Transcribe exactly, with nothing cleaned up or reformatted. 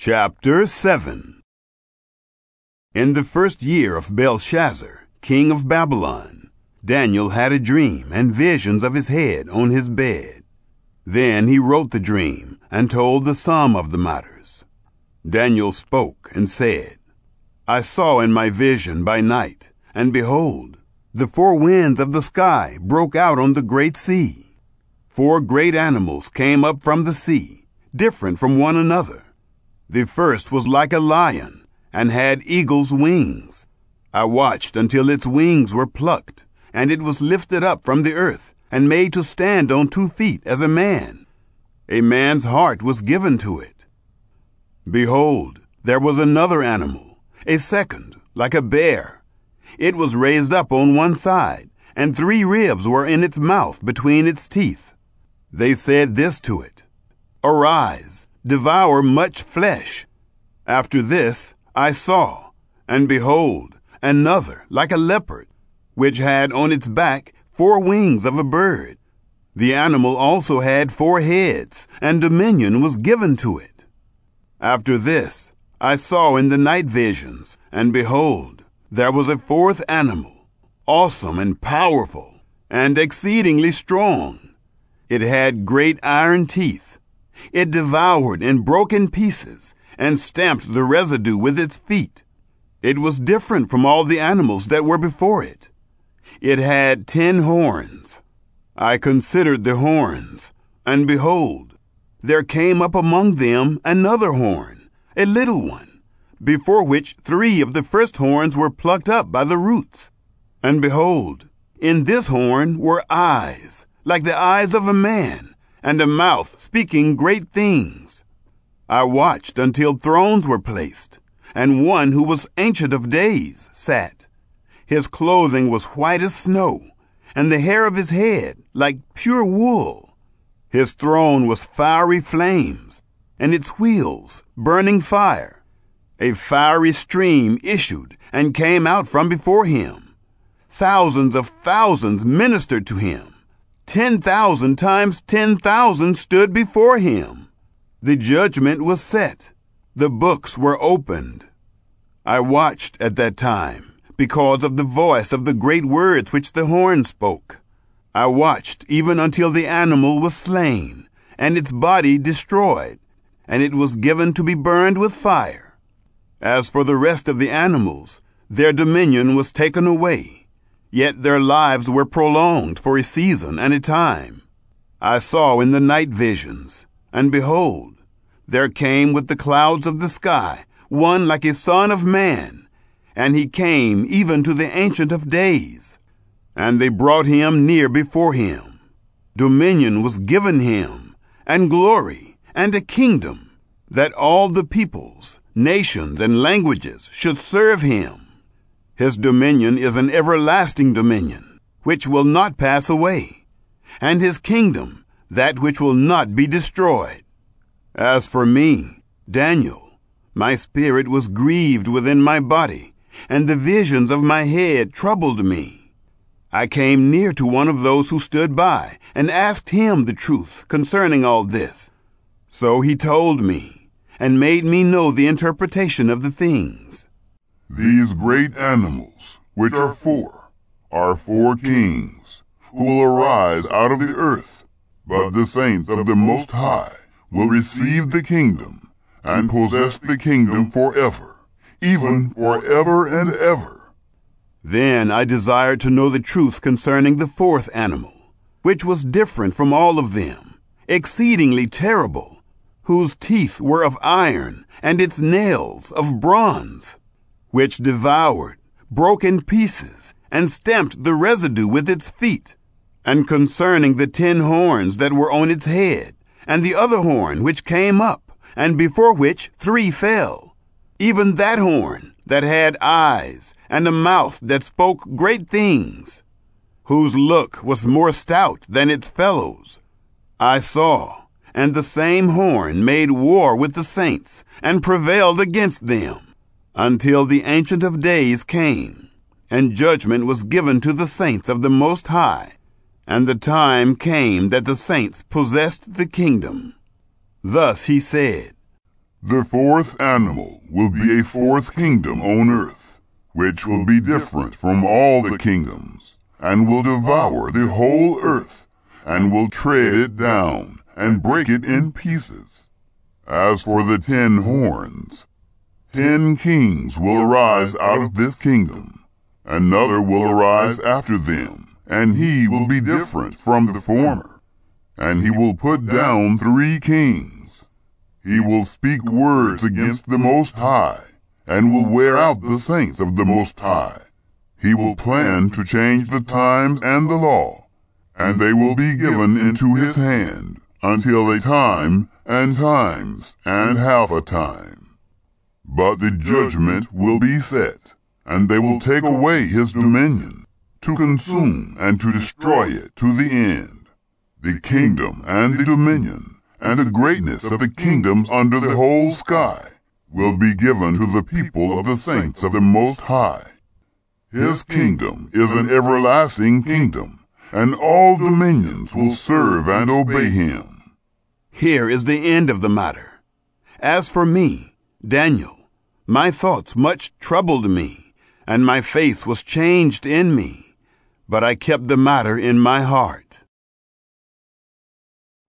Chapter seven. In the first year of Belshazzar, king of Babylon, Daniel had a dream and visions of his head on his bed. Then he wrote the dream and told the sum of the matters. Daniel spoke and said, I saw in my vision by night, and behold, the four winds of the sky broke out on the great sea. Four great animals came up from the sea, different from one another. The first was like a lion, and had eagle's wings. I watched until its wings were plucked, and it was lifted up from the earth, and made to stand on two feet as a man. A man's heart was given to it. Behold, there was another animal, a second, like a bear. It was raised up on one side, and three ribs were in its mouth between its teeth. They said this to it, Arise, devour much flesh. After this I saw, and behold, another like a leopard, which had on its back four wings of a bird. The animal also had four heads, and dominion was given to it. After this I saw in the night visions, and behold, there was a fourth animal, awesome and powerful, and exceedingly strong. It had great iron teeth. It devoured and broke in pieces, and stamped the residue with its feet. It was different from all the animals that were before it. It had ten horns. I considered the horns, and behold, there came up among them another horn, a little one, before which three of the first horns were plucked up by the roots. And behold, in this horn were eyes, like the eyes of a man, and a mouth speaking great things. I watched until thrones were placed, and one who was ancient of days sat. His clothing was white as snow, and the hair of his head like pure wool. His throne was fiery flames, and its wheels burning fire. A fiery stream issued and came out from before him. Thousands of thousands ministered to him. Ten thousand times ten thousand stood before him. The judgment was set. The books were opened. I watched at that time because of the voice of the great words which the horn spoke. I watched even until the animal was slain, and its body destroyed, and it was given to be burned with fire. As for the rest of the animals, their dominion was taken away. Yet their lives were prolonged for a season and a time. I saw in the night visions, and behold, there came with the clouds of the sky one like a son of man, and he came even to the Ancient of Days. And they brought him near before him. Dominion was given him, and glory, and a kingdom, that all the peoples, nations, and languages should serve him. His dominion is an everlasting dominion, which will not pass away, and his kingdom, that which will not be destroyed. As for me, Daniel, my spirit was grieved within my body, and the visions of my head troubled me. I came near to one of those who stood by, and asked him the truth concerning all this. So he told me, and made me know the interpretation of the things. These great animals, which are four, are four kings, who will arise out of the earth, but the saints of the Most High will receive the kingdom, and possess the kingdom forever, even forever and ever. Then I desired to know the truth concerning the fourth animal, which was different from all of them, exceedingly terrible, whose teeth were of iron, and its nails of bronze, which devoured, broke in pieces, and stamped the residue with its feet. And concerning the ten horns that were on its head, and the other horn which came up, and before which three fell, even that horn that had eyes, and a mouth that spoke great things, whose look was more stout than its fellows, I saw, and the same horn made war with the saints, and prevailed against them, until the Ancient of Days came, and judgment was given to the saints of the Most High, and the time came that the saints possessed the kingdom. Thus he said, The fourth animal will be a fourth kingdom on earth, which will be different from all the kingdoms, and will devour the whole earth, and will tread it down, and break it in pieces. As for the ten horns, ten kings will arise out of this kingdom. Another will arise after them, and he will be different from the former. And he will put down three kings. He will speak words against the Most High, and will wear out the saints of the Most High. He will plan to change the times and the law, and they will be given into his hand until a time and times and half a time. But the judgment will be set, and they will take away his dominion, to consume and to destroy it to the end. The kingdom and the dominion and the greatness of the kingdoms under the whole sky will be given to the people of the saints of the Most High. His kingdom is an everlasting kingdom, and all dominions will serve and obey him. Here is the end of the matter. As for me, Daniel, my thoughts much troubled me, and my face was changed in me, but I kept the matter in my heart.